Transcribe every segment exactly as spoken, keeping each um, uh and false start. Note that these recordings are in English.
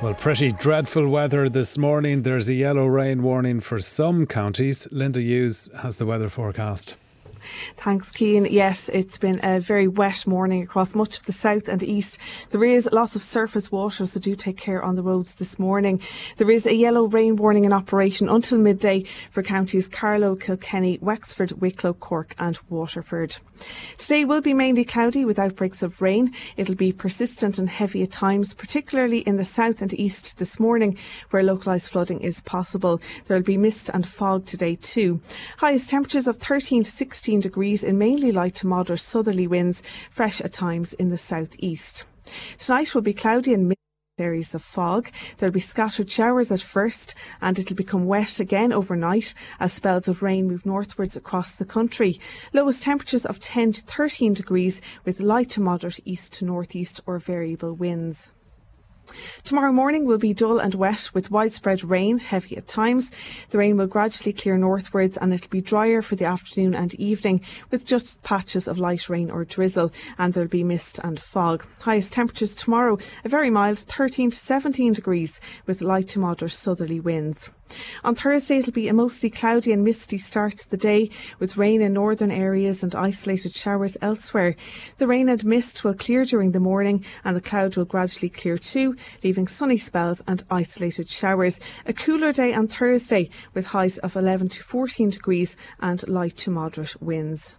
Well, pretty dreadful weather this morning. There's a yellow rain warning for some counties. Linda Hughes has the weather forecast. Thanks, Cian. Yes, it's been a very wet morning across much of the south and east. There is lots of surface water, so do take care on the roads this morning. There is a yellow rain warning in operation until midday for counties Carlow, Kilkenny, Wexford, Wicklow, Cork and Waterford. Today will be mainly cloudy with outbreaks of rain. It'll be persistent and heavy at times, particularly in the south and east this morning, where localised flooding is possible. There will be mist and fog today too. Highest temperatures of thirteen to sixteen degrees in mainly light to moderate southerly winds, fresh at times in the southeast. Tonight will be cloudy and mist areas of fog. There will be scattered showers at first, and it'll become wet again overnight as spells of rain move northwards across the country. Lowest temperatures of ten to thirteen degrees with light to moderate east to northeast or variable winds. Tomorrow morning will be dull and wet with widespread rain, heavy at times. The rain will gradually clear northwards and it'll be drier for the afternoon and evening with just patches of light rain or drizzle, and there'll be mist and fog. Highest temperatures tomorrow, a very mild thirteen to seventeen degrees with light to moderate southerly winds. On Thursday it'll be a mostly cloudy and misty start to the day with rain in northern areas and isolated showers elsewhere. The rain and mist will clear during the morning and the cloud will gradually clear too, leaving sunny spells and isolated showers. A cooler day on Thursday with highs of eleven to fourteen degrees and light to moderate winds.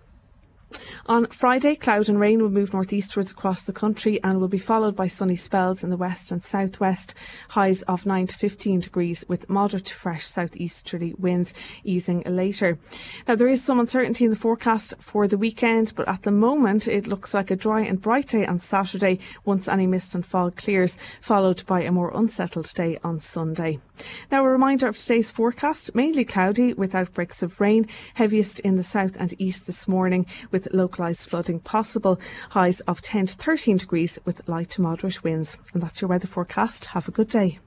On Friday, cloud and rain will move northeastwards across the country and will be followed by sunny spells in the west and southwest. Highs of nine to fifteen degrees with moderate to fresh southeasterly winds easing later. Now, there is some uncertainty in the forecast for the weekend, but at the moment it looks like a dry and bright day on Saturday once any mist and fog clears, followed by a more unsettled day on Sunday. Now, a reminder of today's forecast: mainly cloudy with outbreaks of rain, heaviest in the south and east this morning with localised flooding possible. Highs of ten to thirteen degrees with light to moderate winds. And that's your weather forecast. Have a good day.